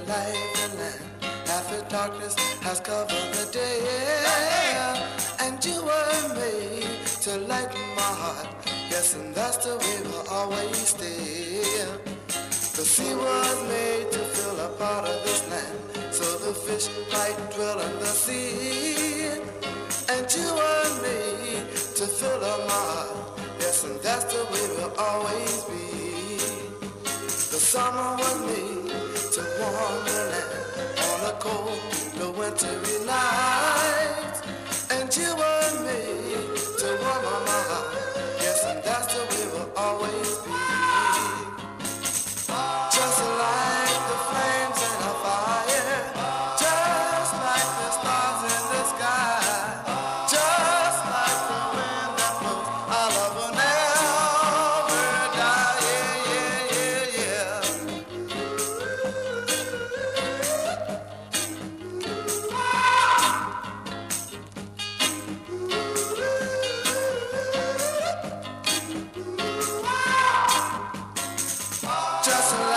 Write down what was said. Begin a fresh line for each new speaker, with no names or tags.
life and land. Half the darkness has covered the day, and you were made to lighten my heart. Yes, and that's the way we'll always stay. The sea was made to fill a part of this land, so the fish might dwell in the sea. And you were made to fill up my heart. Yes, and that's the way we'll always be. The summer was made to warm the land on a cold, the wintry night. And you were made to warm my heart. Yes, and that's the way we'll always be. Just like the flames in a fire, just like the stars in the sky, just like the wind that blows, our love will never die. Yeah, yeah, yeah, just